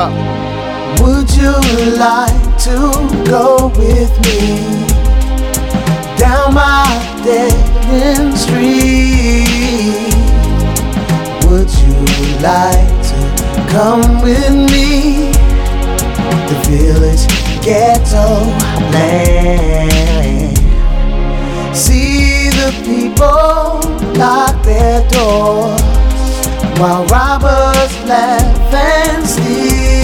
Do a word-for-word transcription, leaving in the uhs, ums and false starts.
Would you like to go with me down my dead-end street? Would you like to come with me? The village ghetto land. See the people lock their doors while robbers laugh